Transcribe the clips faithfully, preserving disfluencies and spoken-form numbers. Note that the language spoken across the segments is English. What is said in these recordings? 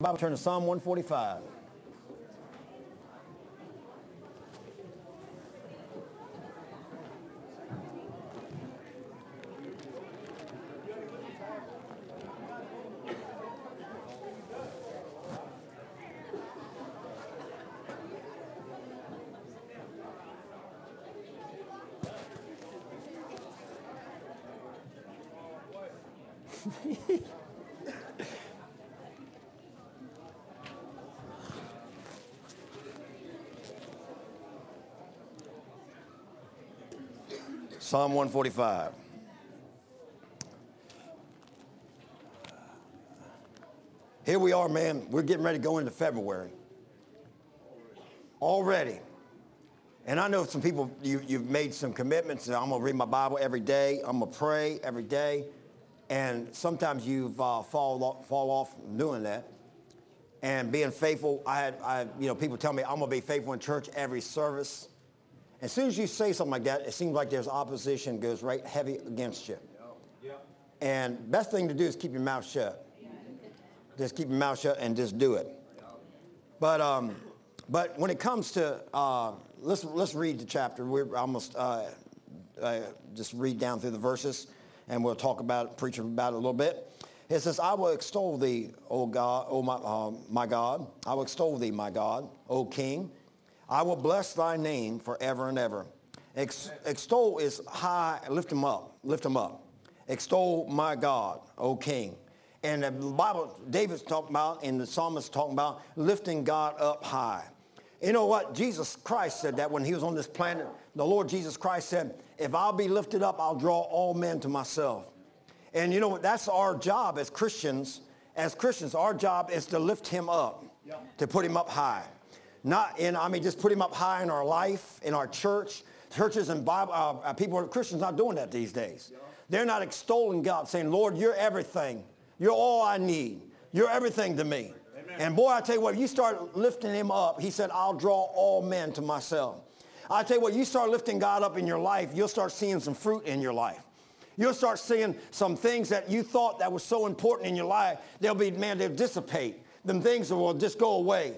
Bible, turn to Psalm one forty-five. Psalm one forty-five. Here we are, man. We're getting ready to go into February. Already. And I know some people, you, you've made some commitments. I'm going to read my Bible every day. I'm going to pray every day. And sometimes you've uh, fall, off, fall off doing that. And being faithful, I had, I, you know, people tell me I'm going to be faithful in church every service. As soon as you say something like that, it seems like there's opposition goes right heavy against you. Yeah. And best thing to do is keep your mouth shut. Just keep your mouth shut and just do it. But um, but when it comes to uh, let's let's read the chapter. We're almost uh, uh, just read down through the verses, and we'll talk about it, preach about it a little bit. It says, "I will extol thee, O God, O my uh, my God. I will extol thee, my God, O King. I will bless thy name forever and ever." Ex- extol is high, lift him up, lift him up. Extol my God, O King. And the Bible, David's talking about, and the psalmist talking about lifting God up high. You know what? Jesus Christ said that when he was on this planet. The Lord Jesus Christ said, if I'll be lifted up, I'll draw all men to myself. And you know what? That's our job as Christians. As Christians, our job is to lift him up, yeah. to put him up high. Not in, I mean, just put him up high in our life, in our church. Churches and Bible, uh, people, Christians not doing that these days. Yeah. They're not extolling God, saying, Lord, you're everything. You're all I need. You're everything to me. Amen. And boy, I tell you what, you start lifting him up. He said, I'll draw all men to myself. I tell you what, you start lifting God up in your life, you'll start seeing some fruit in your life. You'll start seeing some things that you thought that was so important in your life. They'll be, man, they'll dissipate. Them things will just go away.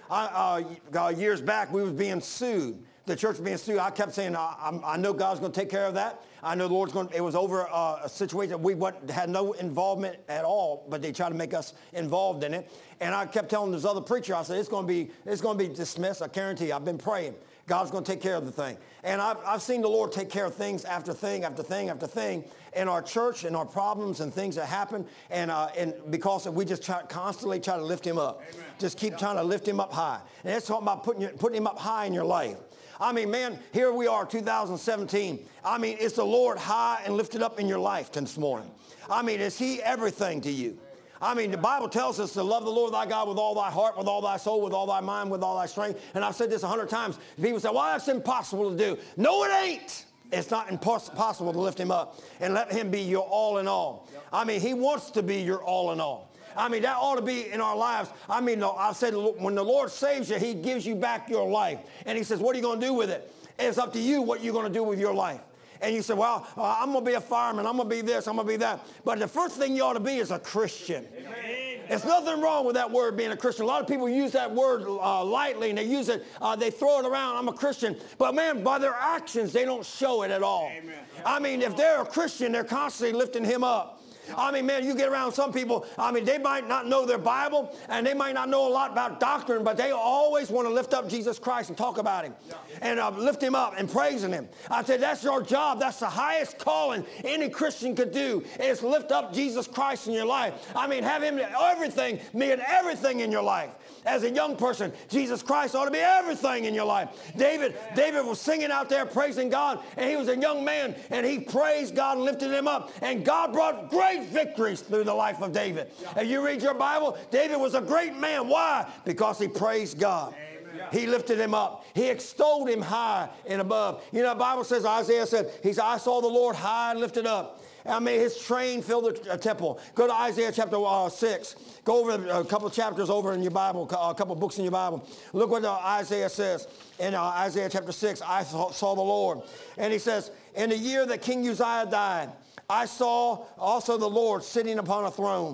I, uh, years back, we was being sued. The church was being sued. I kept saying, I, I know God's going to take care of that. I know the Lord's going to, it was over uh, a situation that we went, had no involvement at all, but they tried to make us involved in it. And I kept telling this other preacher, I said, it's going to be, it's going to be dismissed. I guarantee you, I've been praying. God's going to take care of the thing. And I've, I've seen the Lord take care of things after thing after thing after thing in our church and our problems and things that happen. And, uh, and because we just try, constantly try to lift him up. Amen. Just keep yeah. trying to lift him up high. And it's talking about putting, your, putting him up high in your life. I mean, man, here we are, two thousand seventeen. I mean, is the Lord high and lifted up in your life this morning? I mean, is he everything to you? I mean, the Bible tells us to love the Lord thy God with all thy heart, with all thy soul, with all thy mind, with all thy strength. And I've said this a hundred times. People say, well, that's impossible to do. No, it ain't. It's not impossible to lift him up and let him be your all in all. I mean, he wants to be your all in all. I mean, that ought to be in our lives. I mean, I've said when the Lord saves you, he gives you back your life. And he says, what are you going to do with it? It's up to you what you're going to do with your life. And you say, well, uh, I'm going to be a fireman. I'm going to be this. I'm going to be that. But the first thing you ought to be is a Christian. Amen. There's nothing wrong with that word being a Christian. A lot of people use that word uh, lightly, and they use it, uh, they throw it around, I'm a Christian. But man, by their actions, they don't show it at all. Amen. I mean, if they're a Christian, they're constantly lifting him up. I mean, man, you get around some people, I mean, they might not know their Bible, and they might not know a lot about doctrine, but they always want to lift up Jesus Christ and talk about him, yeah. and uh, lift him up and praising him. I said, that's your job. That's the highest calling any Christian could do, is lift up Jesus Christ in your life. I mean, have him everything, mean everything in your life. As a young person, Jesus Christ ought to be everything in your life. David, David was singing out there praising God, and he was a young man, and he praised God and lifted him up, and God brought great victories through the life of David. If you read your Bible, David was a great man. Why? Because he praised God. Amen. He lifted him up. He extolled him high and above. You know, the Bible says, Isaiah said, he said, I saw the Lord high and lifted up. I mean, his train filled the temple. Go to Isaiah chapter uh, six. Go over a couple of chapters over in your Bible, a couple of books in your Bible. Look what uh, Isaiah says in uh, Isaiah chapter six. I saw, saw the Lord. And he says, in the year that King Uzziah died, I saw also the Lord sitting upon a throne,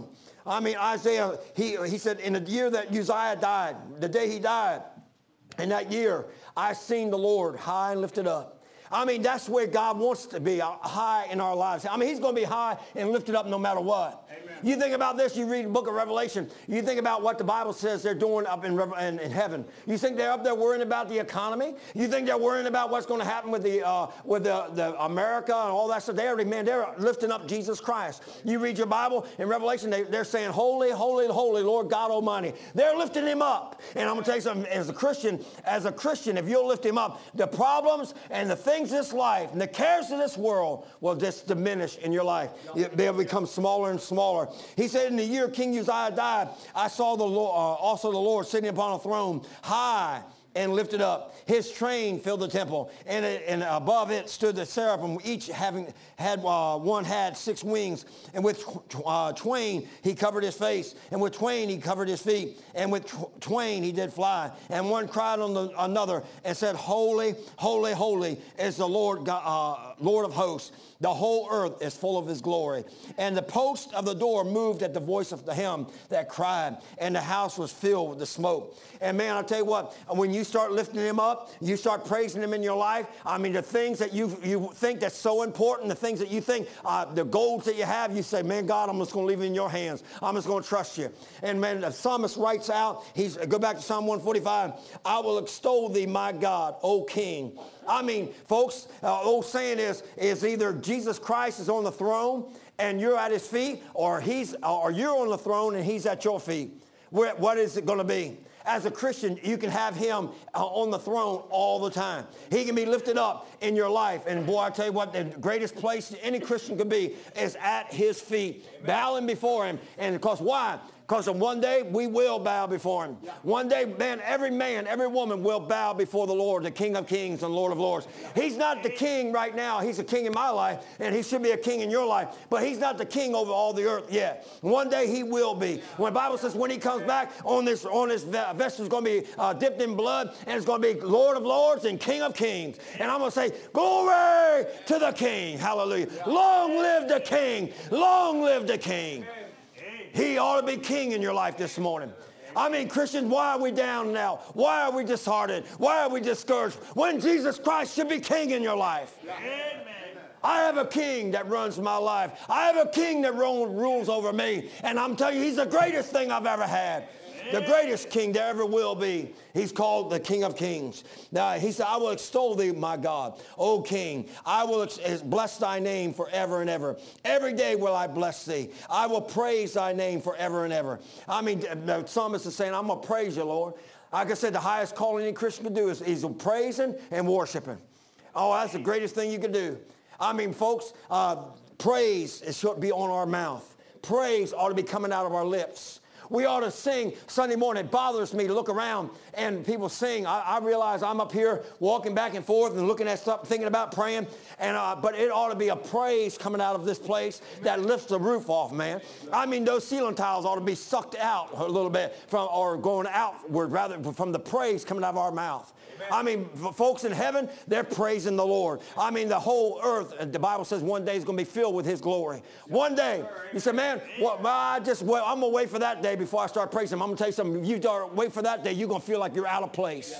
I mean, Isaiah, he, he said, in the year that Uzziah died, the day he died, in that year, I seen the Lord high and lifted up. I mean, that's where God wants to be, uh, high in our lives. I mean, he's going to be high and lifted up no matter what. Amen. You think about this, you read the book of Revelation, you think about what the Bible says they're doing up in, in, in heaven. You think they're up there worrying about the economy? You think they're worrying about what's going to happen with the uh, with the, the America and all that stuff? They already, man, they're lifting up Jesus Christ. You read your Bible in Revelation, they, they're saying, holy, holy, holy, Lord God Almighty. They're lifting him up. And I'm going to tell you something, as a Christian, as a Christian, if you'll lift him up, the problems and the things of this life and the cares of this world will just diminish in your life. They'll become smaller and smaller. He said, in the year King Uzziah died, I saw the Lord, uh, also the Lord sitting upon a throne, high and lifted up. His train filled the temple, and, it, and above it stood the seraphim, each having had uh, one had six wings, and with uh, twain he covered his face, and with twain he covered his feet, and with tw- twain he did fly. And one cried on the, another and said, Holy, holy, holy is the Lord God, uh, Lord of hosts. The whole earth is full of his glory. And the post of the door moved at the voice of the him that cried, and the house was filled with the smoke. And man, I'll tell you what, when you start lifting him up, you start praising him in your life, I mean, the things that you, you think that's so important, the things that you think, uh, the goals that you have, you say, man, God, I'm just going to leave it in your hands. I'm just going to trust you. And man, the psalmist writes out, he's go back to Psalm one forty-five, I will extol thee, my God, O King. I mean, folks, uh, old saying is, is either Jesus Christ is on the throne and you're at his feet, or he's, or you're on the throne and he's at your feet. Where, what is it going to be? As a Christian, you can have him uh, on the throne all the time. He can be lifted up in your life. And boy, I tell you what, the greatest place any Christian can be is at his feet, bowing before him. And because why? Because one day we will bow before him. One day, man, every man, every woman will bow before the Lord, the King of Kings and Lord of Lords. He's not the king right now. He's a king in my life, and he should be a king in your life. But he's not the king over all the earth yet. One day he will be. When the Bible says when he comes back, on this, on this vessel is going to be uh, dipped in blood, and it's going to be Lord of Lords and King of Kings. And I'm going to say, glory to the King. Hallelujah. Long live the King. Long live the King. He ought to be king in your life this morning. I mean, Christians, why are we down now? Why are we disheartened? Why are we discouraged? When Jesus Christ should be king in your life. Amen. I have a king that runs my life. I have a king that rules over me. And I'm telling you, he's the greatest thing I've ever had. The greatest king there ever will be. He's called the King of Kings. Now, he said, I will extol thee, my God, O King. I will ex- bless thy name forever and ever. Every day will I bless thee. I will praise thy name forever and ever. I mean, the psalmist is saying, I'm going to praise you, Lord. Like I said, the highest calling any Christian can do is, is praising and worshiping. Oh, that's the greatest thing you can do. I mean, folks, uh, praise should be on our mouth. Praise ought to be coming out of our lips. We ought to sing Sunday morning. It bothers me to look around and people sing. I, I realize I'm up here walking back and forth and looking at stuff, thinking about praying. And uh, but it ought to be a praise coming out of this place that lifts the roof off, man. I mean, those ceiling tiles ought to be sucked out a little bit from, or going outward rather from the praise coming out of our mouth. I mean, folks in heaven, they're praising the Lord. I mean, the whole earth, the Bible says one day is going to be filled with his glory. One day. You say, man, well, I just, well, I'm going to wait for that day before I start praising him. I'm going to tell you something. You start, wait for that day, you're going to feel like you're out of place.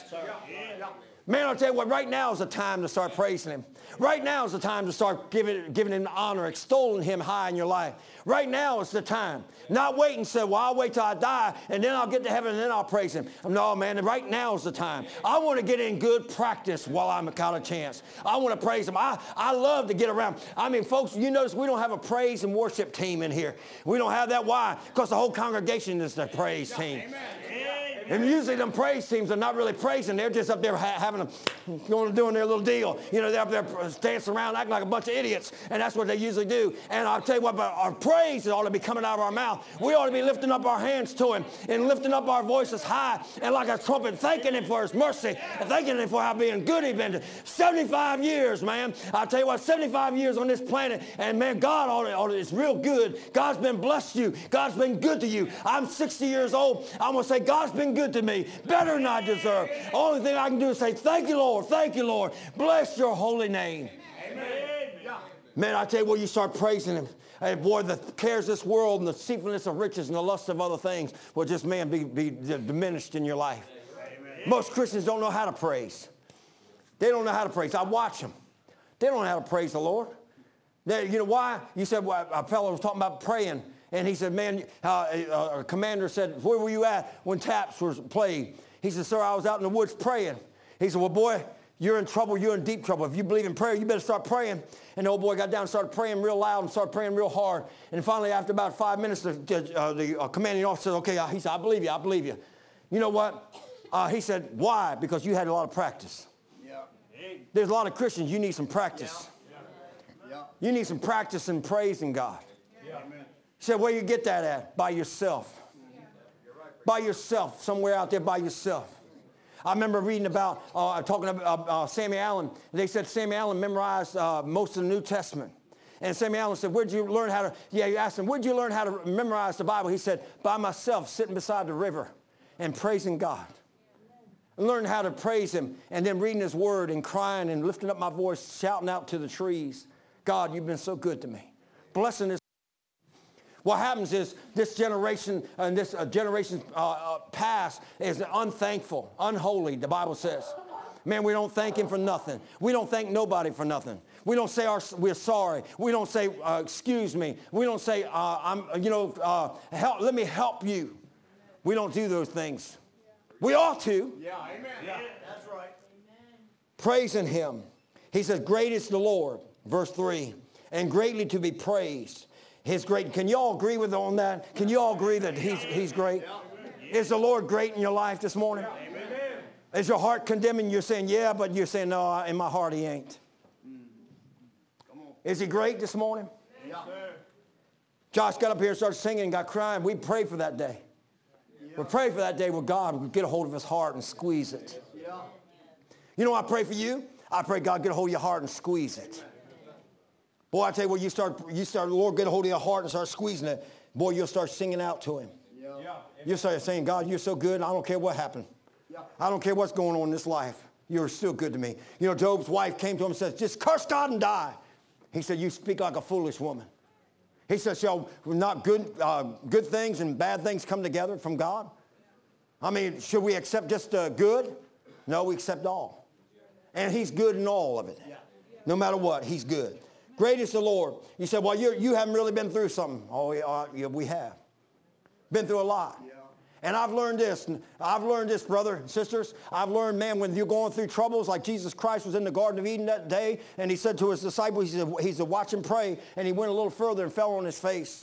Man, I'll tell you what, right now is the time to start praising him. Right now is the time to start giving, giving him honor, extolling him high in your life. Right now is the time. Not wait and say, well, I'll wait till I die, and then I'll get to heaven, and then I'll praise him. No, man, right now is the time. I want to get in good practice while I'm got a chance. I want to praise him. I, I love to get around. I mean, folks, you notice we don't have a praise and worship team in here. We don't have that. Why? Because the whole congregation is the praise team. Amen. And usually them praise teams are not really praising. They're just up there ha- having a, going doing their little deal. You know, they're up there dancing around acting like a bunch of idiots. And that's what they usually do. And I'll tell you what, but our praise ought to be coming out of our mouth. We ought to be lifting up our hands to him and lifting up our voices high and like a trumpet, thanking him for his mercy and thanking him for how being good he's been. seventy-five years, man. I'll tell you what, seventy-five years on this planet. And, man, God ought to, ought to, it's real good. God's been blessed you. God's been good to you. I'm sixty years old. I'm going to say God's been good to me, better than I deserve. Only thing I can do is say, thank you, Lord, thank you, Lord. Bless your holy name. Amen. Man, I tell you what, you start praising him. Hey, boy, the cares of this world and the deceitfulness of riches and the lust of other things will just, man, be, be diminished in your life. Amen. Most Christians don't know how to praise. They don't know how to praise. I watch them. They don't know how to praise the Lord. They, you know why? You said, well, a fellow was talking about praying, and he said, man, uh, a, a commander said, where were you at when taps was played? He said, sir, I was out in the woods praying. He said, well, boy, you're in trouble. You're in deep trouble. If you believe in prayer, you better start praying. And the old boy got down and started praying real loud and started praying real hard. And finally, after about five minutes, the, uh, the uh, commanding officer said, okay, he said, I believe you. I believe you. You know what? Uh, he said, why? Because you had a lot of practice. Yeah. There's a lot of Christians. You need some practice. Yeah. Yeah. You need some practice in praising God. Yeah. He said, where you get that at? By yourself. Yeah. By yourself, somewhere out there by yourself. I remember reading about, uh, talking about uh, uh, Sammy Allen. They said Sammy Allen memorized uh, most of the New Testament. And Sammy Allen said, where'd you learn how to, yeah, you asked him, where'd you learn how to memorize the Bible? He said, by myself, sitting beside the river and praising God. And learning how to praise him and then reading his word and crying and lifting up my voice, shouting out to the trees, God, you've been so good to me. Blessing this. What happens is this generation and this uh, generation uh, uh, past is unthankful, unholy, the Bible says. Man, we don't thank him for nothing. We don't thank nobody for nothing. We don't say our, we're sorry. We don't say, uh, excuse me. We don't say, uh, I'm, you know, uh, help, let me help you. We don't do those things. We ought to. Yeah, amen. Yeah, that's right. Praising him. He says, great is the Lord, verse three, and greatly to be praised. His great. Can you all agree with on that? Can you all agree that he's, he's great? Is the Lord great in your life this morning? Amen. Is your heart condemning? You're saying, yeah, but you're saying, no, in my heart he ain't. Is he great this morning? Yeah. Josh got up here and started singing and got crying. We pray for that day. We pray for that day where God would get a hold of his heart and squeeze it. You know what I pray for you? I pray God get a hold of your heart and squeeze it. Boy, I tell you what, you start, you start, Lord, get a hold of your heart and start squeezing it. Boy, you'll start singing out to him. Yeah. You'll start saying, God, you're so good, and I don't care what happened. Yeah. I don't care what's going on in this life. You're still good to me. You know, Job's wife came to him and said, just curse God and die. He said, you speak like a foolish woman. He said, shall not good, uh, good things and bad things come together from God? I mean, should we accept just uh, good? No, we accept all. And he's good in all of it. No matter what, he's good. Great is the Lord. You said, well, you you haven't really been through something. Oh, yeah, uh, yeah, we have. Been through a lot. Yeah. And I've learned this. I've learned this, brother and sisters. I've learned, man, when you're going through troubles, like Jesus Christ was in the Garden of Eden that day, and he said to his disciples, he said, he said, watch him pray. And he went a little further and fell on his face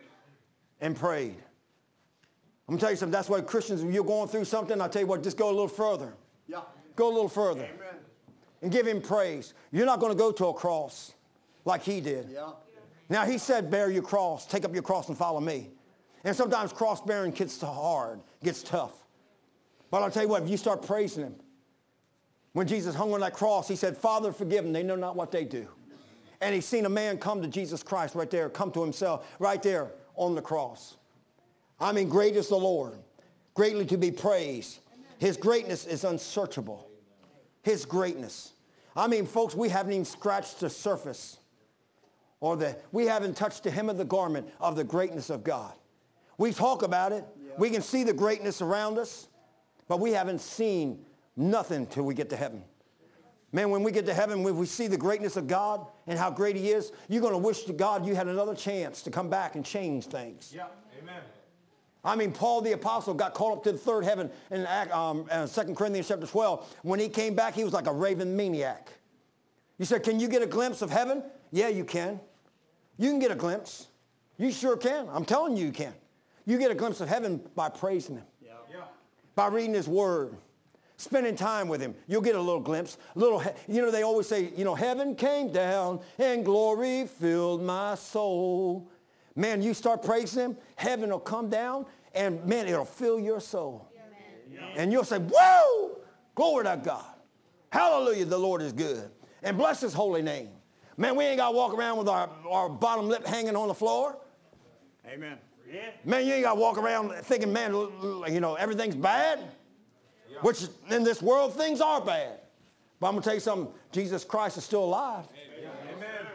and prayed. I'm going to tell you something. That's why Christians, when you're going through something, I'll tell you what, just go a little further. Yeah. Go a little further. Amen. And give him praise. You're not going to go to a cross like he did. Yeah. Now, he said, bear your cross, take up your cross and follow me. And sometimes cross-bearing gets hard, gets tough. But I'll tell you what, if you start praising him, when Jesus hung on that cross, he said, Father, forgive them. They know not what they do. And he's seen a man come to Jesus Christ right there, come to himself right there on the cross. I mean, great is the Lord, greatly to be praised. His greatness is unsearchable. His greatness. I mean, folks, we haven't even scratched the surface. Or the, we haven't touched the hem of the garment of the greatness of God. We talk about it. Yeah. We can see the greatness around us. But we haven't seen nothing till we get to heaven. Man, when we get to heaven, when we see the greatness of God and how great he is, you're going to wish to God you had another chance to come back and change things. Yeah, amen. I mean, Paul the apostle got called up to the third heaven in um, uh, Second Corinthians chapter twelve. When he came back, he was like a raving maniac. You said, can you get a glimpse of heaven? Yeah, you can. You can get a glimpse. You sure can. I'm telling you, you can. You get a glimpse of heaven by praising him. Yeah. Yeah. By reading his word. Spending time with him. You'll get a little glimpse. A little, you know, they always say, you know, heaven came down and glory filled my soul. Man, you start praising him, heaven will come down and, man, it'll fill your soul. Amen. And you'll say, whoa, glory to God. Hallelujah, the Lord is good. And bless his holy name. Man, we ain't got to walk around with our, our bottom lip hanging on the floor. Amen. Yeah. Man, you ain't got to walk around thinking, man, you know, everything's bad. Yeah. Which in this world, things are bad. But I'm going to tell you something. Jesus Christ is still alive. Amen.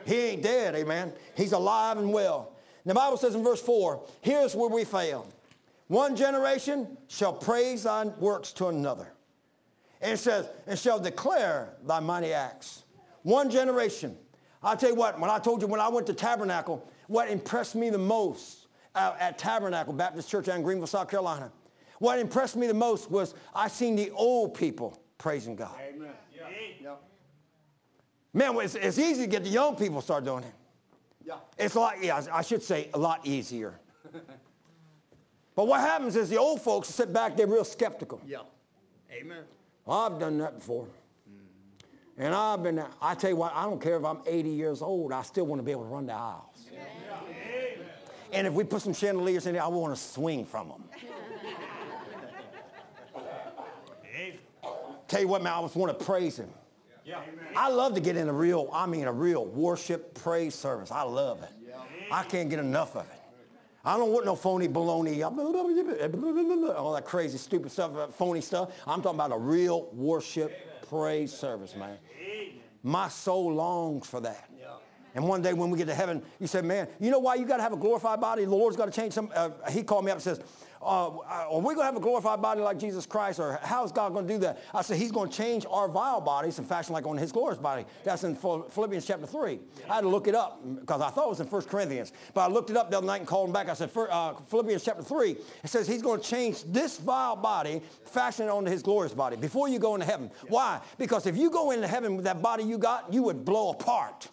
He ain't dead, amen. He's alive and well. The Bible says in verse four, here's where we fail. One generation shall praise thy works to another. And it says, and shall declare thy mighty acts. One generation. I'll tell you what, when I told you when I went to Tabernacle, what impressed me the most uh, at Tabernacle Baptist Church out in Greenville, South Carolina, what impressed me the most was I seen the old people praising God. Amen. Yeah. Yeah. Man, it's, it's easy to get the young people to start doing it. Yeah. It's a lot, yeah, I should say a lot easier. But what happens is the old folks sit back, they're real skeptical. Yeah. Amen. Well, I've done that before. Mm-hmm. And I've been, I tell you what, I don't care if I'm eighty years old, I still want to be able to run the aisles. Yeah. Yeah. And if we put some chandeliers in there, I want to swing from them. Tell you what, man, I just want to praise him. Yeah. I love to get in a real, I mean a real worship praise service. I love it. Yeah. I can't get enough of it. I don't want no phony baloney, all that crazy, stupid stuff, phony stuff. I'm talking about a real worship praise service, man. My soul longs for that. Yeah. And one day when we get to heaven, you say, man, you know why you got to have a glorified body? The Lord's got to change some. Uh, he called me up and says, uh, are we going to have a glorified body like Jesus Christ, or how is God going to do that? I said, he's going to change our vile bodies and fashion like on his glorious body. That's in Philippians chapter three. I had to look it up because I thought it was in First Corinthians. But I looked it up the other night and called him back. I said, for, uh, Philippians chapter three, it says he's going to change this vile body, fashion it onto his glorious body before you go into heaven. Yeah. Why? Because if you go into heaven with that body you got, you would blow apart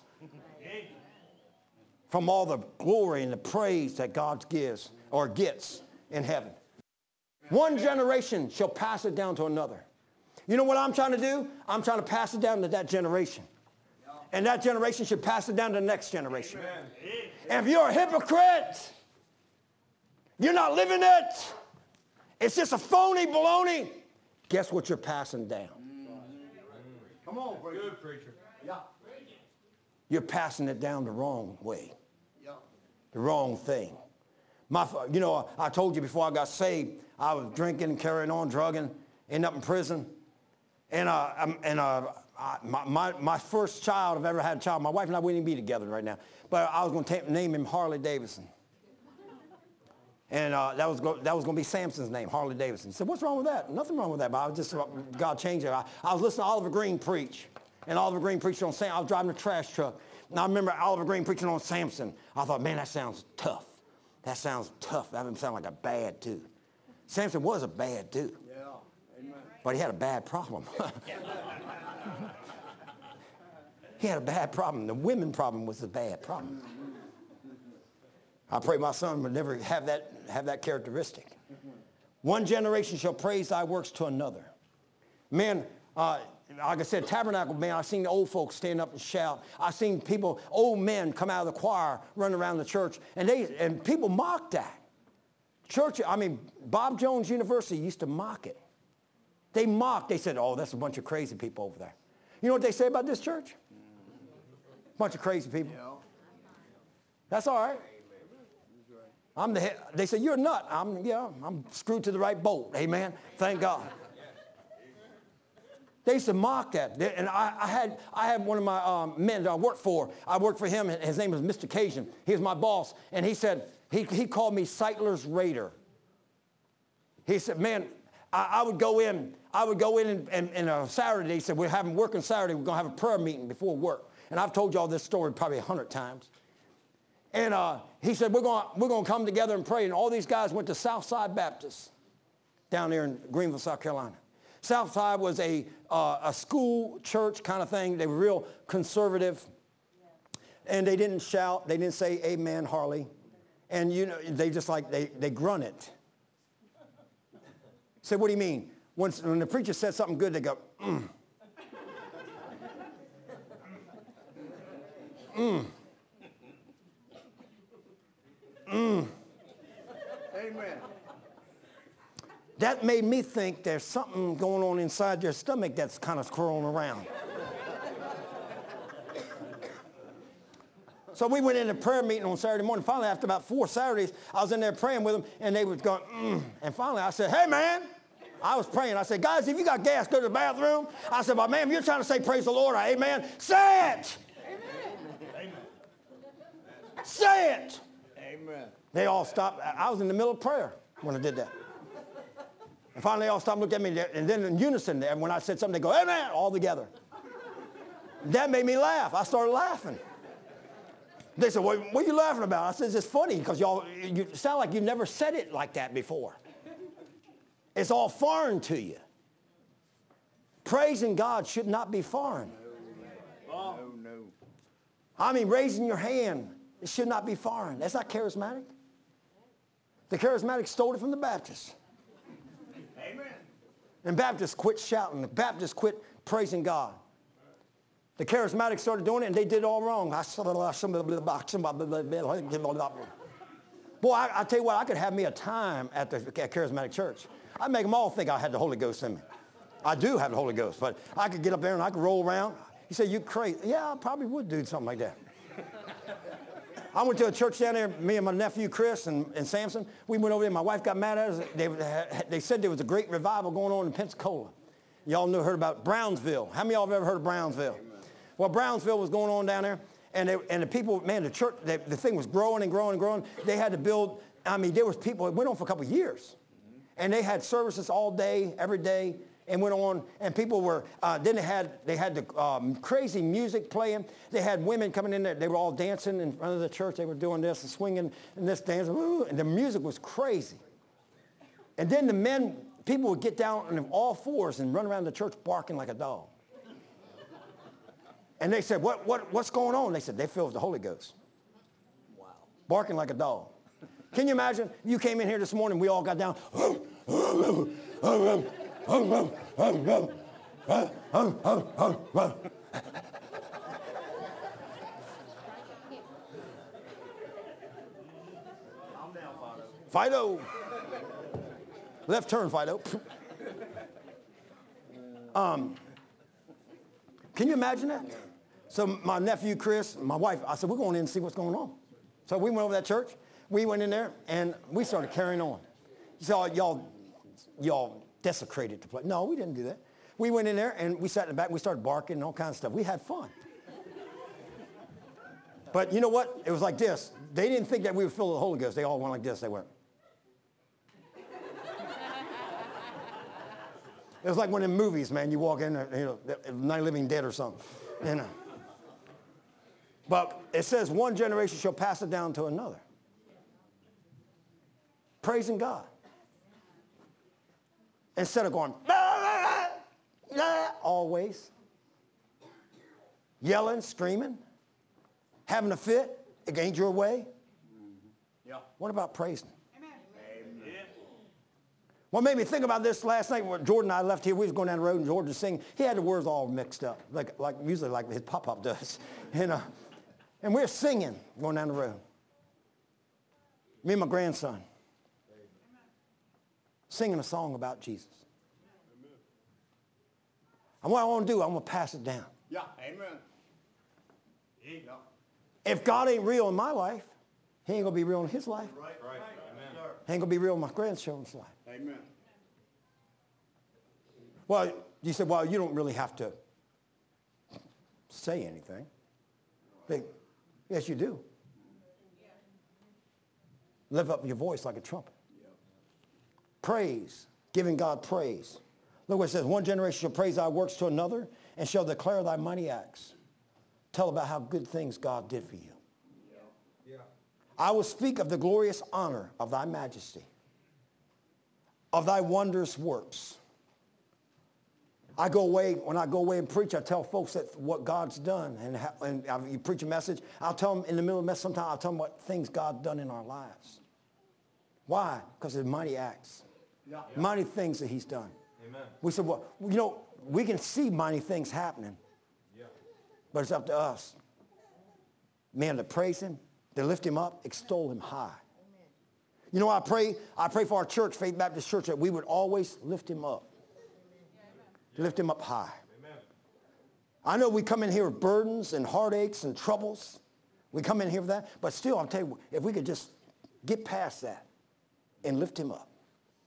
from all the glory and the praise that God gives or gets in heaven. One generation shall pass it down to another. You know what I'm trying to do? I'm trying to pass it down to that generation. And that generation should pass it down to the next generation. And if you're a hypocrite, you're not living it, it's just a phony baloney, guess what you're passing down? Come on, preacher. Good preacher. Yeah. You're passing it down the wrong way. Yeah. The wrong thing. My, you know, I told you before I got saved, I was drinking, carrying on, drugging, ended up in prison. And, uh, and uh, I, my, my, my first child, I've ever had a child, my wife and I wouldn't even be together right now, but I was going to name him Harley Davidson. And uh, that was go, that was going to be Samson's name, Harley Davidson. He said, what's wrong with that? Nothing wrong with that, but I was just, God changed it. I, I was listening to Oliver Green preach, and Oliver Green preached on Samson. I was driving a trash truck, and I remember Oliver Green preaching on Samson. I thought, man, that sounds tough. That sounds tough. That doesn't sound like a bad dude. Samson was a bad dude. Yeah. Amen. But he had a bad problem. He had a bad problem. The women problem was the bad problem. I pray my son would never have that, have that characteristic. One generation shall praise thy works to another. Man, uh, like I said, Tabernacle, man, I've seen the old folks stand up and shout. I've seen people, old men come out of the choir, run around the church, and they and people mocked that. Church, I mean, Bob Jones University used to mock it. They mocked. They said, oh, that's a bunch of crazy people over there. You know what they say about this church? Bunch of crazy people. Yeah. That's all right. I'm the head. They say, you're a nut. I'm, yeah, I'm screwed to the right bolt. Amen. Thank God. They used to mock that. And I, I, had, I had one of my um, men that I worked for. I worked for him. His name was Mister Cajun. He was my boss. And he said, he, he called me Seitler's Raider. He said, man, I, I would go in. I would go in and, and, and uh, Saturday, he said, we're having work on Saturday. We're going to have a prayer meeting before work. And I've told you all this story probably a hundred times. And uh, he said, we're going we're going to come together and pray. And all these guys went to Southside Baptist down there in Greenville, South Carolina. Southside was a, uh, a school church kind of thing. They were real conservative. And they didn't shout. They didn't say, amen, Harley. And, you know, they just like, they, they grunted. Said, what do you mean? When, when the preacher said something good, they go, mm. Mm. Mm. Amen. That made me think there's something going on inside your stomach that's kind of crawling around. So we went into prayer meeting on Saturday morning. Finally, after about four Saturdays, I was in there praying with them, and they was going, mm. And finally, I said, hey, man. I was praying. I said, guys, if you got gas, go to the bathroom. I said, but man, if you're trying to say praise the Lord or amen, say it. Amen. Say it. Amen. They all stopped. I was in the middle of prayer when I did that. And finally, they all stopped and looked at me. And then in unison, and when I said something, they go, amen, all together. That made me laugh. I started laughing. They said, what, what are you laughing about? I said, it's funny because y'all, you sound like you've never said it like that before. It's all foreign to you. Praising God should not be foreign. No, no. I mean, raising your hand, it should not be foreign. That's not charismatic. The charismatics stole it from the Baptists. Amen. And Baptists quit shouting. The Baptists quit praising God. The charismatics started doing it, and they did it all wrong. Boy, I, I tell you what, I could have me a time at the at charismatic church. I'd make them all think I had the Holy Ghost in me. I do have the Holy Ghost, but I could get up there and I could roll around. He said, you crazy. Yeah, I probably would do something like that. I went to a church down there, me and my nephew Chris and, and Samson. We went over there. My wife got mad at us. They, they said there was a great revival going on in Pensacola. Y'all know, heard about Brownsville. How many of y'all have ever heard of Brownsville? Amen. Well, Brownsville was going on down there, and, they, and the people, man, the church, they, the thing was growing and growing and growing. They had to build, I mean, there was people, it went on for a couple of years. And they had services all day, every day, and went on, and people were, uh, then they had, they had the um, crazy music playing. They had women coming in there. They were all dancing in front of the church. They were doing this and swinging and this dancing, woo, and the music was crazy. And then the men, people would get down on all fours and run around the church barking like a dog. And they said, what, what, what's going on? They said, they filled with the Holy Ghost. Wow. Barking like a dog. Can you imagine? You came in here this morning, we all got down. Fido. Left turn, Fido. um, can you imagine that? So my nephew, Chris, my wife, I said, we're going in and see what's going on. So we went over to that church. We went in there, and we started carrying on. So y'all, y'all desecrated the place. No, we didn't do that. We went in there, and we sat in the back, and we started barking and all kinds of stuff. We had fun. But you know what? It was like this. They didn't think that we were filled with the Holy Ghost. They all went like this. They went. It was like one of them movies, man. You walk in, you know, Night of the Living Dead or something. You know. But it says one generation shall pass it down to another. Praising God. Instead of going, ah, ah, always. Yelling, screaming, having a fit, it ain't your way. Yeah. What about praising? Amen. Amen. What made me think about this last night when Jordan and I left here, we was going down the road and Jordan was singing. He had the words all mixed up, like, like usually like his pop-up does. You know? And we we're singing going down the road. Me and my grandson. Singing a song about Jesus. Amen. And what I want to do, I'm going to pass it down. Yeah, amen. Yeah. If God ain't real in my life, he ain't going to be real in his life. Right, right. Amen. He ain't going to be real in my grandchildren's life. Amen. Well, you said, well, you don't really have to say anything. But, yes, you do. Lift up your voice like a trumpet. Praise, giving God praise. Look what it says, one generation shall praise thy works to another and shall declare thy mighty acts. Tell about how good things God did for you. Yeah. Yeah. I will speak of the glorious honor of thy majesty, of thy wondrous works. I go away, when I go away and preach, I tell folks that what God's done. And, how, and I, you preach a message, I'll tell them in the middle of the message, sometimes I'll tell them what things God's done in our lives. Why? Because of the mighty acts. Yeah. Mighty things that he's done. Amen. We said, well, you know, we can see mighty things happening. Yeah. But it's up to us. Man, to praise him, to lift him up, extol him high. Amen. You know, I pray, I pray for our church, Faith Baptist Church, that we would always lift him up. Amen. Lift him up high. Amen. I know we come in here with burdens and heartaches and troubles. We come in here with that. But still, I'll tell you, if we could just get past that and lift him up.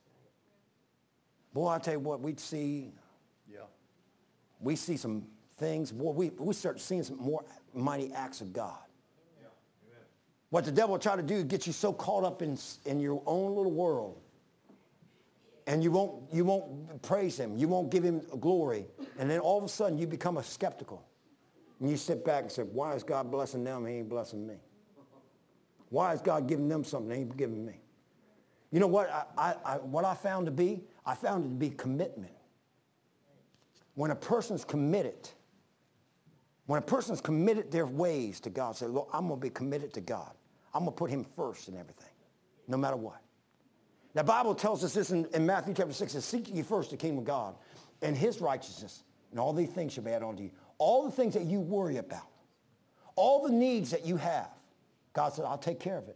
Boy, I tell you what, we'd see, yeah. we see some things, boy, we, we start seeing some more mighty acts of God. Yeah. What the devil will try to do is get you so caught up in, in your own little world. And you won't, you won't praise him. You won't give him glory. And then all of a sudden you become a skeptical. And you sit back and say, why is God blessing them? He ain't blessing me. Why is God giving them something he ain't giving me? You know what I, I, I, what I found to be? I found it to be commitment. When a person's committed, when a person's committed their ways to God, say, look, I'm going to be committed to God. I'm going to put him first in everything, no matter what. The Bible tells us this in, in Matthew chapter six, it says, seek ye first the kingdom of God and his righteousness, and all these things shall be added unto you. All the things that you worry about, all the needs that you have, God said, I'll take care of it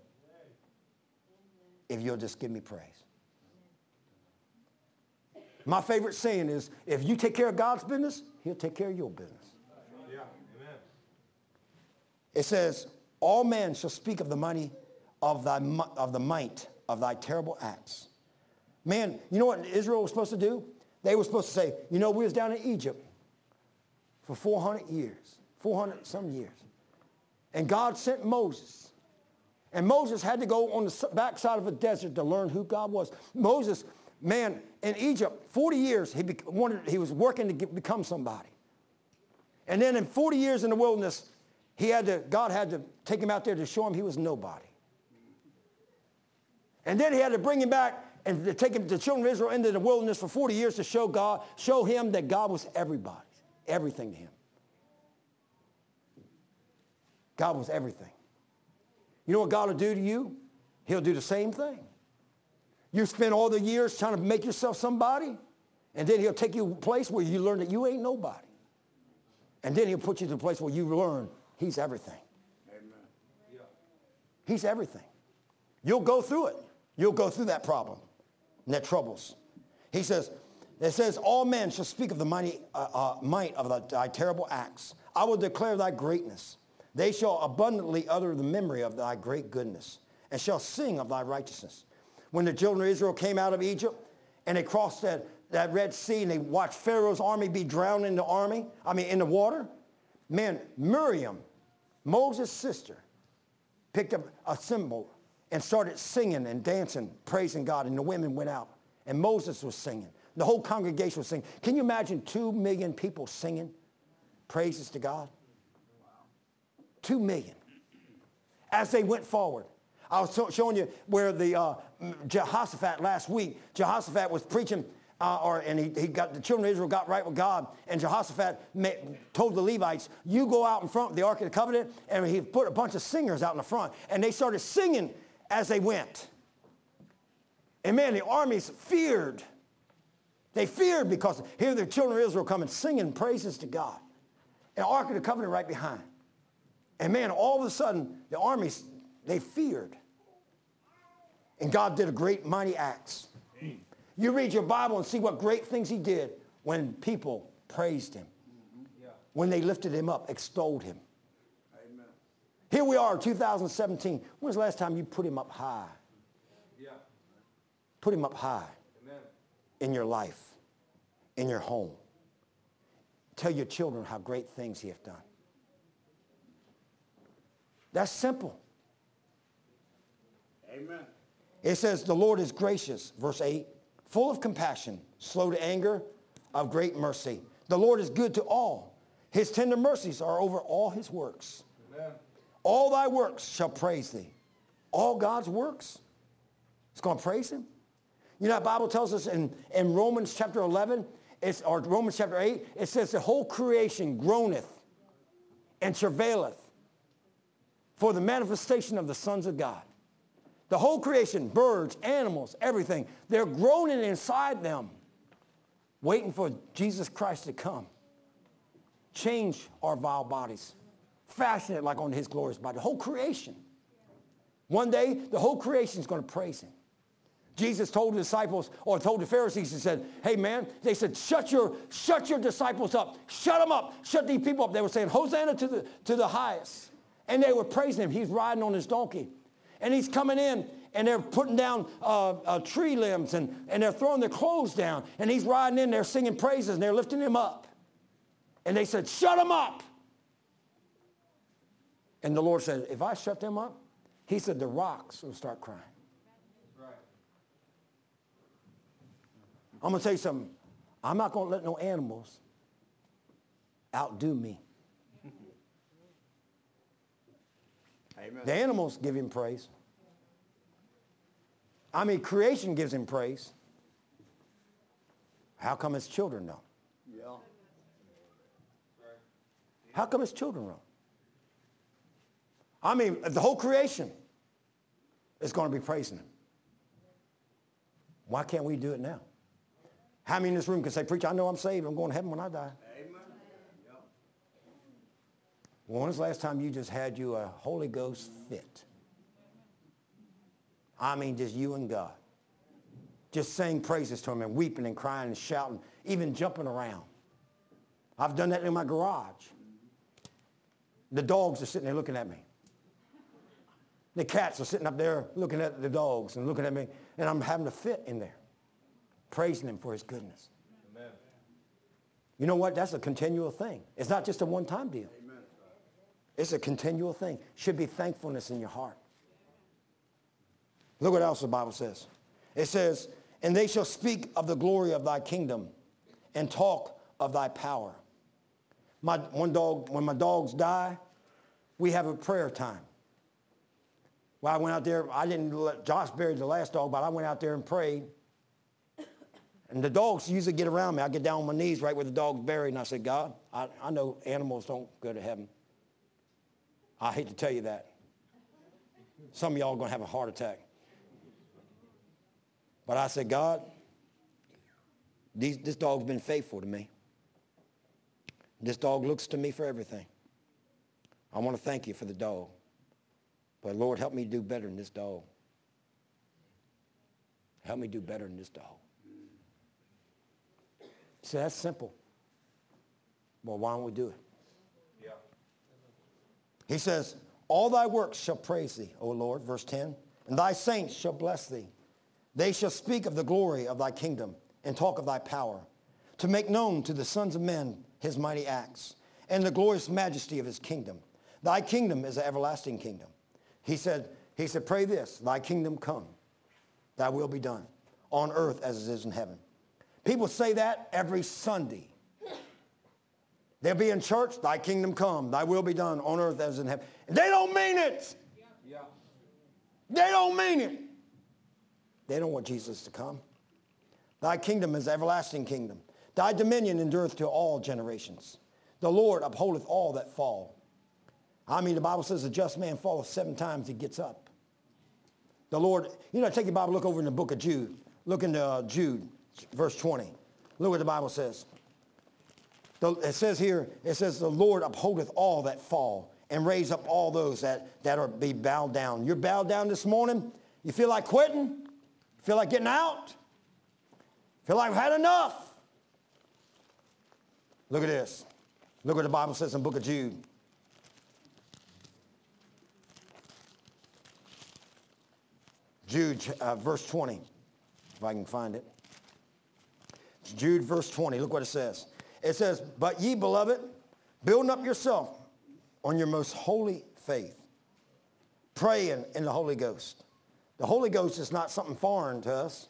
if you'll just give me praise. My favorite saying is, if you take care of God's business, he'll take care of your business. Yeah, amen. It says, all men shall speak of the mighty, of thy, of the might of thy terrible acts. Man, you know what Israel was supposed to do? They were supposed to say, you know, we was down in Egypt for four hundred years, four hundred some years. And God sent Moses. And Moses had to go on the backside of a desert to learn who God was. Moses, man, in Egypt, forty years, he, be, wanted, he was working to get, become somebody. And then in forty years in the wilderness, he had to, God had to take him out there to show him he was nobody. And then he had to bring him back and to take him, the children of Israel into the wilderness for forty years to show God, show him that God was everybody, everything to him. God was everything. You know what God will do to you? He'll do the same thing. You spend all the years trying to make yourself somebody, and then he'll take you to a place where you learn that you ain't nobody. And then he'll put you to a place where you learn he's everything. Amen. Yeah. He's everything. You'll go through it. You'll go through that problem and that troubles. He says, it says, all men shall speak of the mighty, uh, uh, might of thy, thy terrible acts. I will declare thy greatness. They shall abundantly utter the memory of thy great goodness and shall sing of thy righteousness. When the children of Israel came out of Egypt and they crossed that, that Red Sea and they watched Pharaoh's army be drowned in the army, I mean in the water, man, Miriam, Moses' sister, picked up a cymbal and started singing and dancing, praising God, and the women went out. And Moses was singing. The whole congregation was singing. Can you imagine two million people singing praises to God? Two million. As they went forward. I was showing you where the uh, Jehoshaphat last week, Jehoshaphat was preaching, uh, or and he, he got the children of Israel got right with God, and Jehoshaphat made, told the Levites, you go out in front of the Ark of the Covenant, and he put a bunch of singers out in the front, and they started singing as they went. And man, the armies feared. They feared because here the children of Israel coming singing praises to God. And the Ark of the Covenant right behind. And man, all of a sudden, the armies, they feared. And God did a great mighty acts. You read your Bible and see what great things he did when people praised him. When they lifted him up, extolled him. Amen. Here we are in two thousand seventeen. When's the last time you put him up high? Yeah. Put him up high. Amen. In your life, in your home. Tell your children how great things he hath done. That's simple. Amen. It says the Lord is gracious, verse eight, full of compassion, slow to anger, of great mercy. The Lord is good to all. His tender mercies are over all his works. Amen. All thy works shall praise thee. All God's works is going to praise him. You know, the Bible tells us in, in Romans chapter eleven, it's, or Romans chapter eight, it says the whole creation groaneth and travaileth for the manifestation of the sons of God. The whole creation, birds, animals, everything, they're groaning inside them, waiting for Jesus Christ to come. Change our vile bodies. Fashion it like on his glorious body. The whole creation. One day, the whole creation is going to praise him. Jesus told the disciples, or told the Pharisees, he said, hey man, they said, shut your, shut your disciples up. Shut them up. Shut these people up. They were saying, Hosanna to the, to the highest. And they were praising him. He's riding on his donkey. And he's coming in, and they're putting down uh, uh, tree limbs, and, and they're throwing their clothes down. And he's riding in, they're singing praises, and they're lifting him up. And they said, shut him up. And the Lord said, if I shut them up, He said the rocks will start crying. Right. I'm going to tell you something. I'm not going to let no animals outdo me. Amen. The animals give him praise. I mean, creation gives him praise. How come his children don't? Yeah. How come his children don't? I mean, the whole creation is going to be praising him. Why can't we do it now? How many in this room can say, preacher, I know I'm saved. I'm going to heaven when I die. Amen. Yep. When was the last time you just had you a Holy Ghost fit? I mean, just you and God. Just saying praises to him and weeping and crying and shouting, even jumping around. I've done that in my garage. The dogs are sitting there looking at me. The cats are sitting up there looking at the dogs and looking at me, and I'm having a fit in there, praising him for his goodness. Amen. You know what? That's a continual thing. It's not just a one-time deal. Amen. It's a continual thing. Should be thankfulness in your heart. Look what else the Bible says. It says, and they shall speak of the glory of thy kingdom and talk of thy power. My one dog, when my dogs die, we have a prayer time. Well, I went out there, I didn't let, Josh buried the last dog, but I went out there and prayed. And the dogs usually get around me. I get down on my knees right where the dog's buried, and I said, God, I, I know animals don't go to heaven. I hate to tell you that. Some of y'all are going to have a heart attack. But I said, God, these, this dog's been faithful to me. This dog looks to me for everything. I want to thank you for the dog. But Lord, help me do better than this dog. Help me do better than this dog. See, that's simple. Well, why don't we do it? Yeah. He says, all thy works shall praise thee, O Lord, verse ten, and thy saints shall bless thee. They shall speak of the glory of thy kingdom and talk of thy power, to make known to the sons of men his mighty acts and the glorious majesty of his kingdom. Thy kingdom is an everlasting kingdom. He said, he said, pray this, thy kingdom come, thy will be done on earth as it is in heaven. People say that every Sunday. They'll be in church, thy kingdom come, thy will be done on earth as in heaven. And they don't mean it. Yeah. They don't mean it. They don't want Jesus to come. Thy kingdom is everlasting kingdom. Thy dominion endureth to all generations. The Lord upholdeth all that fall. I mean, the Bible says a just man falleth seven times, he gets up. The Lord, you know, take your Bible, look over in the book of Jude. Look into uh, Jude, verse twenty. Look what the Bible says. The, it says here, it says, the Lord upholdeth all that fall and raise up all those that, that are be bowed down. You're bowed down this morning. You feel like quitting? Feel like getting out? Feel like I've had enough? Look at this. Look what the Bible says in the book of Jude. Jude, uh, verse twenty, if I can find it. It's Jude, verse twenty. Look what it says. It says, but ye, beloved, building up yourself on your most holy faith, praying in the Holy Ghost. The Holy Ghost is not something foreign to us.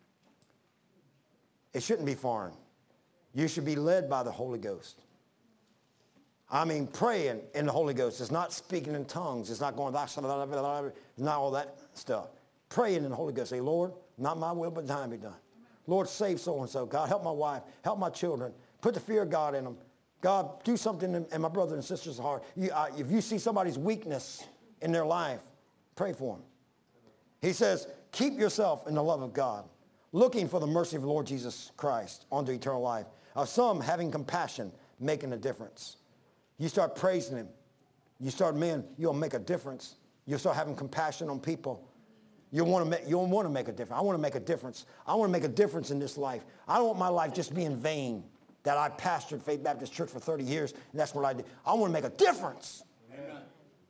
It shouldn't be foreign. You should be led by the Holy Ghost. I mean, praying in the Holy Ghost. It's not speaking in tongues. It's not going, it's not all that stuff. Praying in the Holy Ghost. Say, Lord, not my will, but thine be done. Lord, save so-and-so. God, help my wife. Help my children. Put the fear of God in them. God, do something in, in my brother and sister's heart. You, uh, if you see somebody's weakness in their life, pray for them. He says, keep yourself in the love of God, looking for the mercy of the Lord Jesus Christ unto eternal life. Of some having compassion, making a difference. You start praising him. You start, man, you'll make a difference. You'll start having compassion on people. You want to make, you'll want to make a difference. I want to make a difference. I want to make a difference in this life. I don't want my life just be in vain, that I pastored Faith Baptist Church for thirty years, and that's what I did. I want to make a difference. Amen.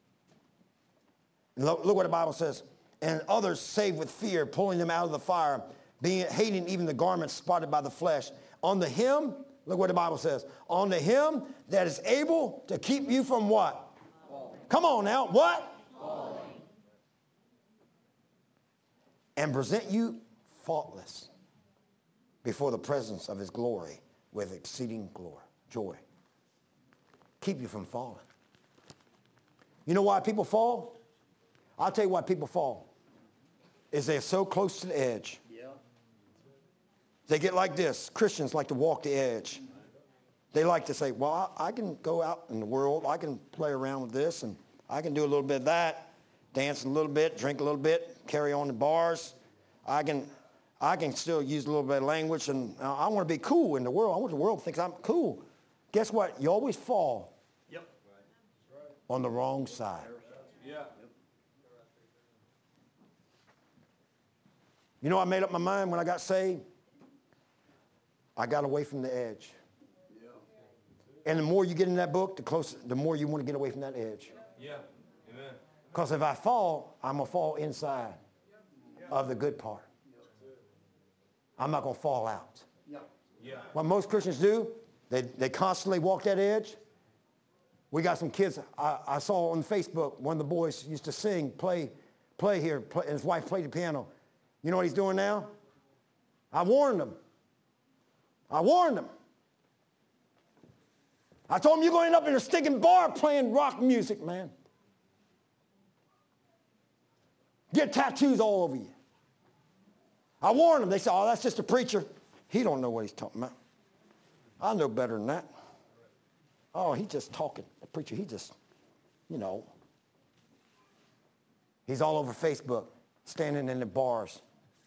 Look, look what the Bible says. And others saved with fear, pulling them out of the fire, being hating even the garments spotted by the flesh. On the him, look what the Bible says. On the him that is able to keep you from what? Falling. Come on now. What? Falling. and present you faultless before the presence of his glory with exceeding glory, joy. Keep you from falling. You know why people fall? I'll tell you why people fall. Is they're so close to the edge. Yeah. They get like this. Christians like to walk the edge. They like to say, well, I, I can go out in the world. I can play around with this, and I can do a little bit of that, dance a little bit, drink a little bit, carry on the bars. I can, I can still use a little bit of language, and uh, I want to be cool in the world. I want the world to think I'm cool. Guess what? You always fall Yep. on the wrong side. Yeah. You know, I made up my mind when I got saved. I got away from the edge. And the more you get in that book, the closer, the more you want to get away from that edge. Yeah. Amen. Because if I fall, I'm going to fall inside of the good part. I'm not going to fall out. Yeah. What most Christians do, they, they constantly walk that edge. We got some kids, I, I saw on Facebook, one of the boys used to sing, play, play here, play, and his wife played the piano. You know what he's doing now? I warned him. I warned him. I told him, you're going to end up in a stinking bar playing rock music, man. Get tattoos all over you. I warned them. They said, oh, that's just a preacher. He don't know what he's talking about. I know better than that. Oh, he's just talking. The preacher, he just, you know. He's all over Facebook, standing in the bars.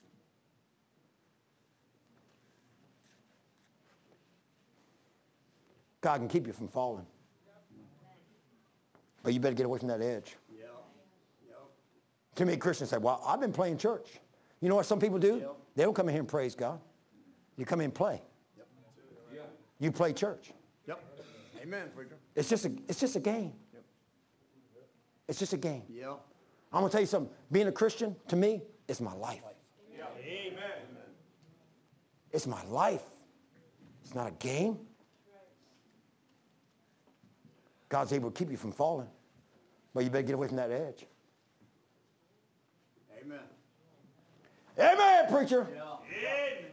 God can keep you from falling. But you better get away from that edge. Yeah. Yep. Too many Christians say, well, I've been playing church. You know what some people do? Yep. They don't come in here and praise God. You come in and play. Yep. Yeah. You play church. Yep. Amen, preacher. It's just a, it's just a game. Yep. It's just a game. Yep. I'm going to tell you something. Being a Christian, to me, is my life. Yeah. Amen. It's my life. It's not a game. God's able to keep you from falling. But you better get away from that edge. Amen. Amen, preacher. Yeah. Amen.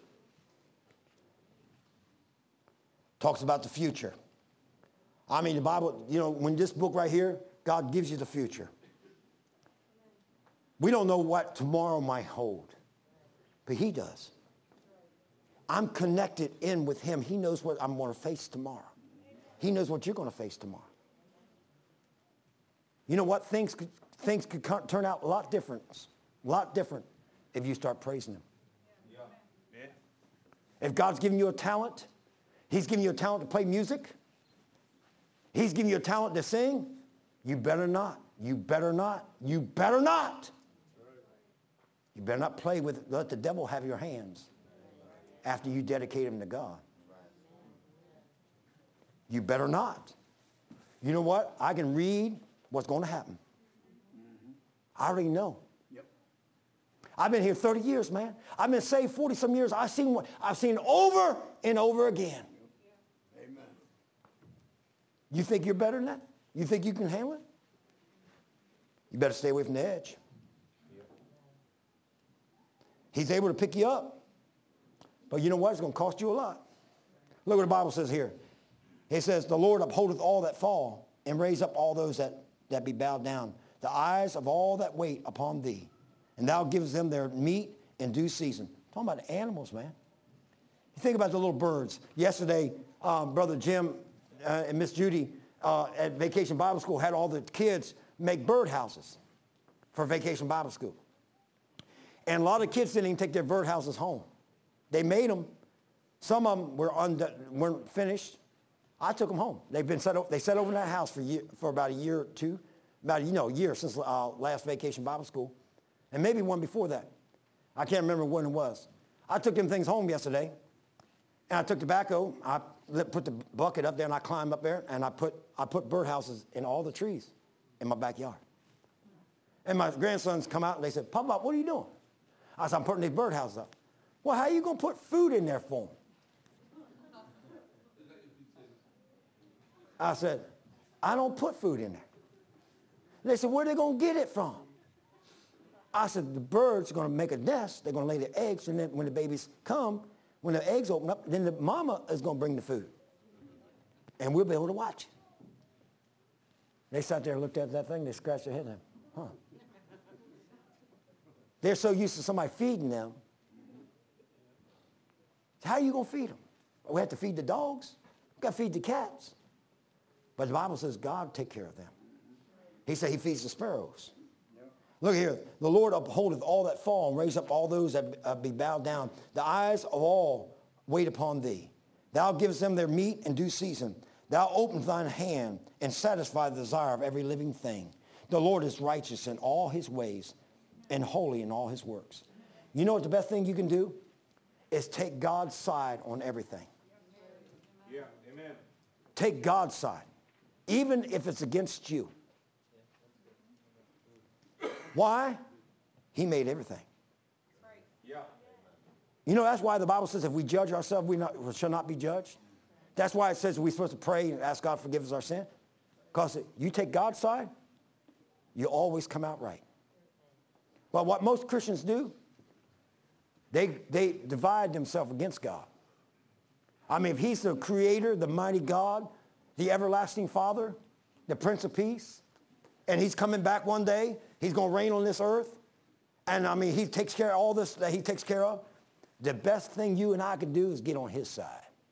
Talks about the future. I mean, the Bible, you know, when this book right here, God gives you the future. We don't know what tomorrow might hold, but he does. I'm connected in with him. He knows what I'm going to face tomorrow. He knows what you're going to face tomorrow. You know what? Things could, things could turn out a lot different, a lot different if you start praising him. Yeah. Yeah. If God's given you a talent, he's given you a talent to play music, he's given you a talent to sing, you better not, you better not, you better not. You better not play with, let the devil have your hands after you dedicate him to God. You better not. You know what? I can read what's going to happen. I already know. Yep. I've been here thirty years, man. I've been saved forty some years. I've seen what I've seen over and over again. Amen. You think you're better than that? You think you can handle it? You better stay away from the edge. He's able to pick you up. But you know what? It's going to cost you a lot. Look what the Bible says here. It says, the Lord upholdeth all that fall, and raise up all those that, that be bowed down. The eyes of all that wait upon thee. And thou givest them their meat in due season. Talking about the animals, man. You think about the little birds. Yesterday, um, Brother Jim uh, and Miss Judy uh, at Vacation Bible School had all the kids make bird houses for Vacation Bible School. And a lot of kids didn't even take their bird houses home. They made them. Some of them were undone, weren't finished. I took them home. They've been set over, they sat over in that house for, year, for about a year or two, about you know, a year since uh, last Vacation Bible School, and maybe one before that. I can't remember when it was. I took them things home yesterday, and I took tobacco. I put the bucket up there, and I climbed up there, and I put I put birdhouses in all the trees in my backyard. And my grandsons come out, and they said, "Papa, what are you doing?" I said, "I'm putting these birdhouses up." Well, how are you going to put food in there for them? I said, I don't put food in there. They said, where are they going to get it from? I said, the birds are going to make a nest. They're going to lay their eggs, and then when the babies come, when the eggs open up, then the mama is going to bring the food. And we'll be able to watch it. They sat there and looked at that thing. They scratched their head and, huh. They're so used to somebody feeding them. How are you going to feed them? We have to feed the dogs. We got to feed the cats. But the Bible says God take care of them. He said he feeds the sparrows. Yep. Look here. The Lord upholdeth all that fall and raise up all those that uh, be bowed down. The eyes of all wait upon thee. Thou givest them their meat in due season. Thou openest thine hand and satisfy the desire of every living thing. The Lord is righteous in all his ways and holy in all his works. You know what the best thing you can do is take God's side on everything. Yeah, amen. Take God's side, even if it's against you. Why? He made everything. Yeah. You know, that's why the Bible says if we judge ourselves, we, not, we shall not be judged. That's why it says we're supposed to pray and ask God to forgive us our sin. Because you take God's side, you always come out right. But what most Christians do, they, they divide themselves against God. I mean, if he's the creator, the mighty God, the everlasting Father, the Prince of Peace, and he's coming back one day, he's going to reign on this earth, and I mean, he takes care of all this that he takes care of, the best thing you and I can do is get on his side.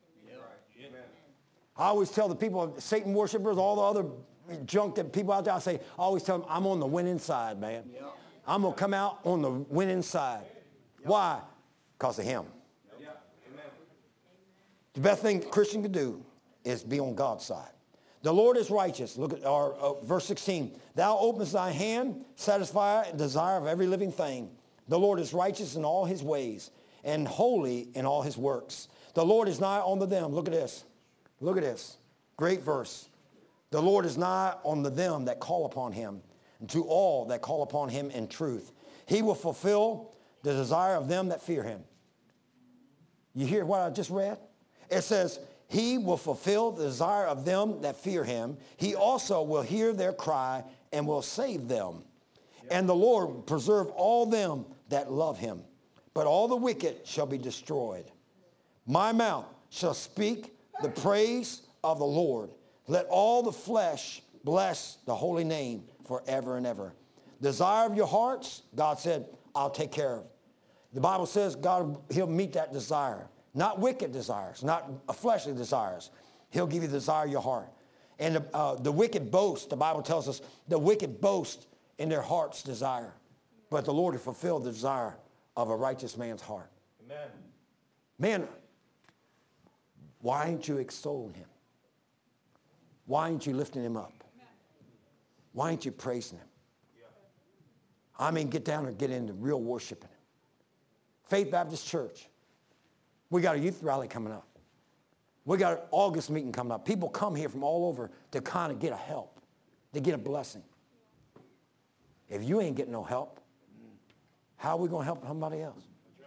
I always tell the people, Satan worshipers, all the other junk that people out there, I say, I always tell them, I'm on the winning side, man. Yep. I'm going to come out on the winning side. Yep. Why? Because of him. Yep. The best thing a Christian can do is be on God's side. The Lord is righteous. Look at our uh, verse sixteen. Thou openest thy hand, satisfy the desire of every living thing. The Lord is righteous in all his ways and holy in all his works. The Lord is nigh unto them. Look at this. Look at this. Great verse. The Lord is nigh unto them that call upon him, and to all that call upon him in truth. He will fulfill the desire of them that fear him. You hear what I just read? It says, he will fulfill the desire of them that fear him. He also will hear their cry and will save them. Yep. And the Lord will preserve all them that love him. But all the wicked shall be destroyed. My mouth shall speak the praise of the Lord. Let all the flesh bless the holy name forever and ever. Desire of your hearts, God said, I'll take care of. The Bible says God, he'll meet that desire. Not wicked desires, not fleshly desires. He'll give you the desire of your heart. And the, uh, the wicked boast, the Bible tells us, the wicked boast in their heart's desire. But the Lord will fulfill the desire of a righteous man's heart. Amen. Man, why ain't you extolling him? Why ain't you lifting him up? Why ain't you praising him? I mean, get down and get into real worshiping him. Faith Baptist Church. We got a youth rally coming up. We got an August meeting coming up. People come here from all over to kind of get a help, to get a blessing. If you ain't getting no help, how are we going to help somebody else?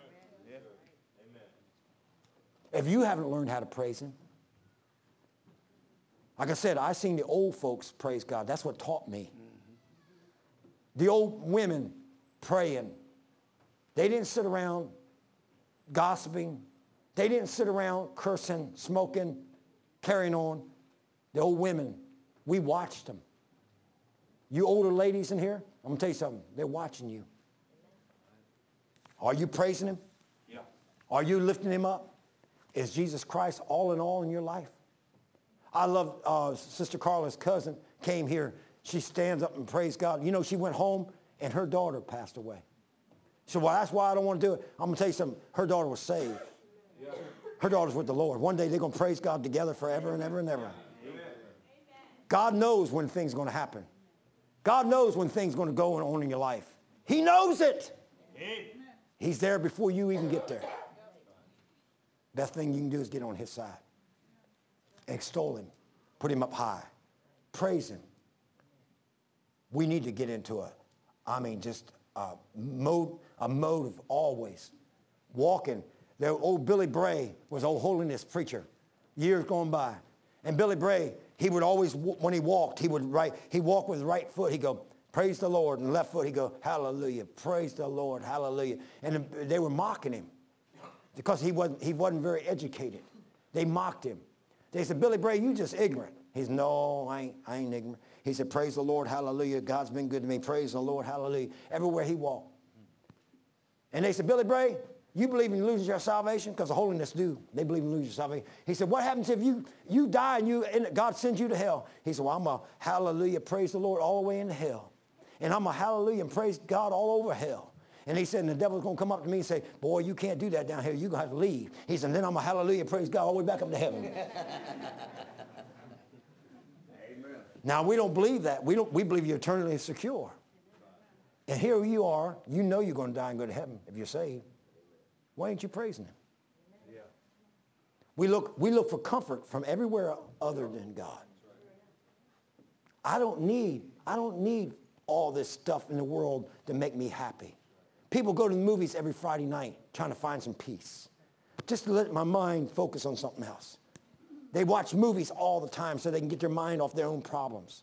If you haven't learned how to praise him, like I said, I seen the old folks praise God. That's what taught me. The old women praying. They didn't sit around gossiping. They didn't sit around cursing, smoking, carrying on. The old women, we watched them. You older ladies in here, I'm going to tell you something. They're watching you. Are you praising him? Yeah. Are you lifting him up? Is Jesus Christ all in all in your life? I love uh, Sister Carla's cousin came here. She stands up and praise God. You know, she went home and her daughter passed away. She said, well, that's why I don't want to do it. I'm going to tell you something. Her daughter was saved. Yeah. Her daughter's with the Lord. One day they're going to praise God together forever and ever and ever. Amen. God knows when things are going to happen. God knows when things are going to go on in your life. He knows it. Amen. He's there before you even get there. Best thing you can do is get on his side. Extol him. Put him up high. Praise him. We need to get into a, I mean, just a mode, a mode of always walking. The old Billy Bray was an old holiness preacher, years going by. And Billy Bray, he would always, when he walked, he would right, he walked with his right foot. He'd go, Praise the Lord. And left foot, he go, hallelujah. Praise the Lord. Hallelujah. And they were mocking him because he wasn't, he wasn't very educated. They mocked him. They said, Billy Bray, you just ignorant. He said, no, I ain't, I ain't ignorant. He said, praise the Lord. Hallelujah. God's been good to me. Praise the Lord. Hallelujah. Everywhere he walked. And they said, Billy Bray, you believe in losing your salvation? Because the holiness do. They believe in losing your salvation. He said, what happens if you, you die and, you, and God sends you to hell? He said, well, I'm a hallelujah, praise the Lord all the way into hell. And I'm a hallelujah and praise God all over hell. And he said, and the devil's going to come up to me and say, boy, you can't do that down here. You're going to have to leave. He said, and then I'm a hallelujah, praise God all the way back up to heaven. Amen. Now, we don't believe that. We, don't, we believe you're eternally secure. And here you are. You know you're going to die and go to heaven if you're saved. Why ain't you praising him? Yeah. We look, we look for comfort from everywhere other than God. I don't need, I don't need all this stuff in the world to make me happy. People go to the movies every Friday night trying to find some peace. Just to let my mind focus on something else. They watch movies all the time so they can get their mind off their own problems.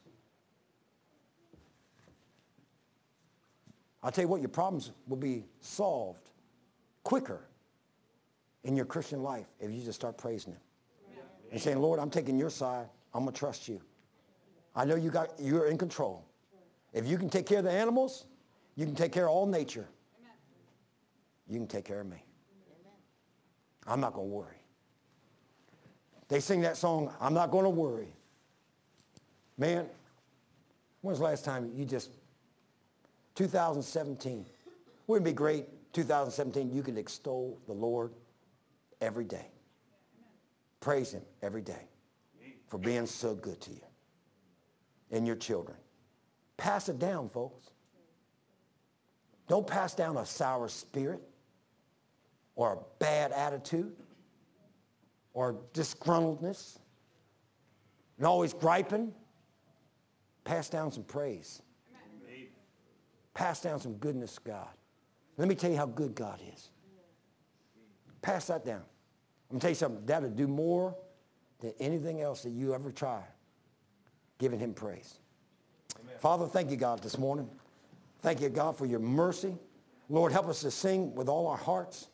I'll tell you what, your problems will be solved quicker in your Christian life if you just start praising him. And saying, Lord, I'm taking your side. I'm going to trust you. I know you got, you're in control. If you can take care of the animals, you can take care of all nature. You can take care of me. I'm not going to worry. They sing that song, I'm not going to worry. Man, when's the last time you just, two thousand seventeen, wouldn't it be great, two thousand seventeen, you could extol the Lord every day. Praise him every day for being so good to you and your children. Pass it down, folks. Don't pass down a sour spirit or a bad attitude or disgruntledness and always griping. Pass down some praise. Amen. Pass down some goodness, God. Let me tell you how good God is. Pass that down. I'm going to tell you something. That'll do more than anything else that you ever try, giving him praise. Amen. Father, thank you, God, this morning. Thank you, God, for your mercy. Lord, help us to sing with all our hearts.